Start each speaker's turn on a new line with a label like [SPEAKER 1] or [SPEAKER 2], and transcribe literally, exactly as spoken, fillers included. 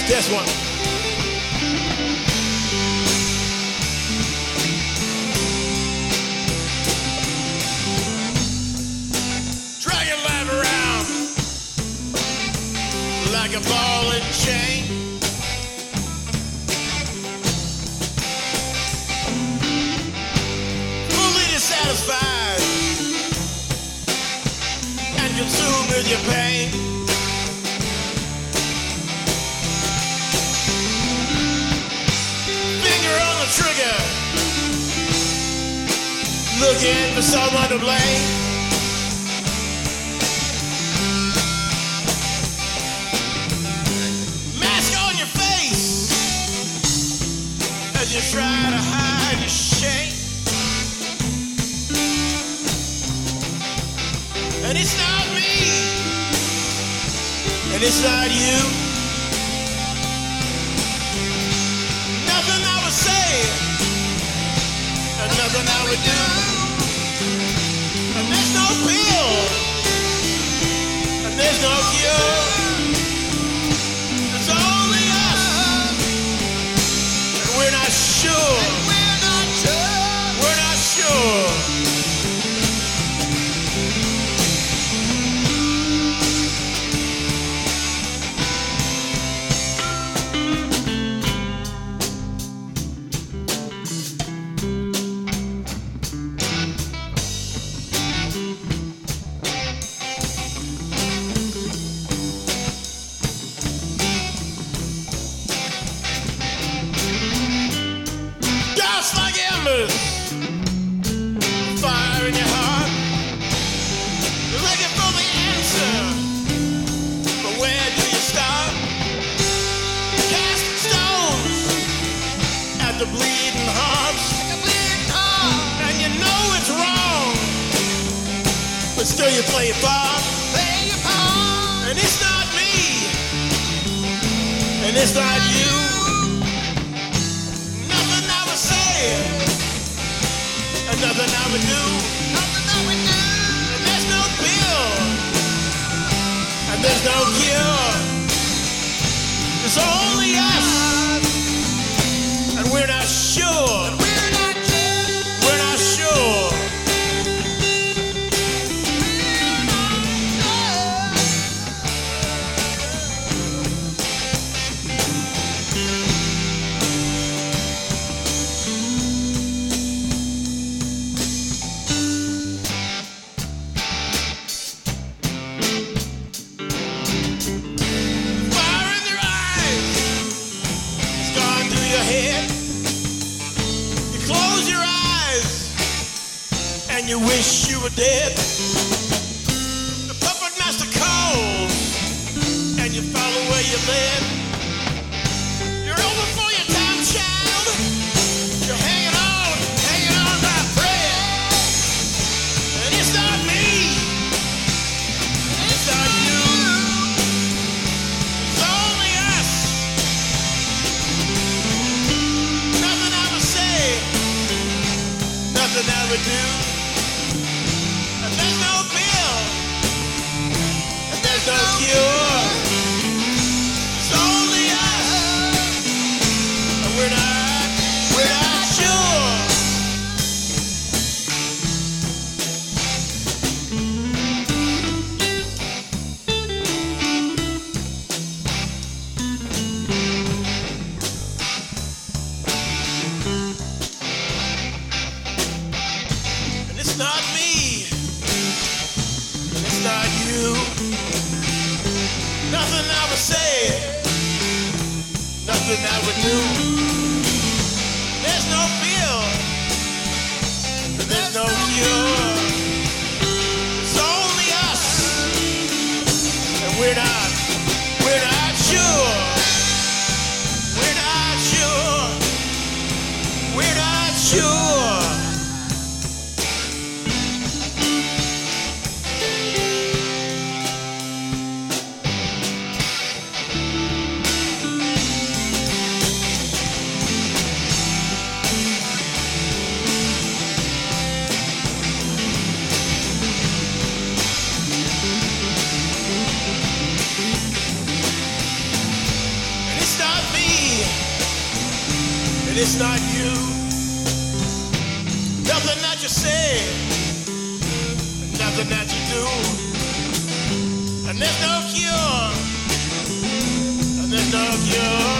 [SPEAKER 1] This one. Dragging life around like a ball and chain. Fully dissatisfied and consumed with your pain. Trigger, looking for someone to blame. Mask on your face as you try to hide your shame. And it's not me, and it's not you. And nothing I would do. And there's no pill. And there's no cure. It's only us. And we're not sure. And we're not sure. We're not sure. Fire in your heart. You're looking for the answer, but where do you start? Casting stones at the bleeding hearts. And you know it's wrong, but still you play your part. And it's not me, and it's not you. Nothing I would do. Nothing I would do. And there's no pill. And there's no cure. It's only us. And we're not sure. And we're not sure. We're not sure. And you wish you were dead. The puppet master calls, and you follow where you led. You're over for your time, child. You're hanging on, hanging on by a thread. And it's not me, it's not you. It's only us. Nothing I would say, nothing I would do. There's no pill, and there's no cure. It's only us, and we're not, we're not sure. And it's not me. It's not you. Nothing I would say, nothing I would do. There's no pill, there's no cure. It's only us, and we're not, we're not sure. We're not sure. We're not sure. it's not you. Nothing that you say, nothing that you do. And there's no cure, and there's no cure.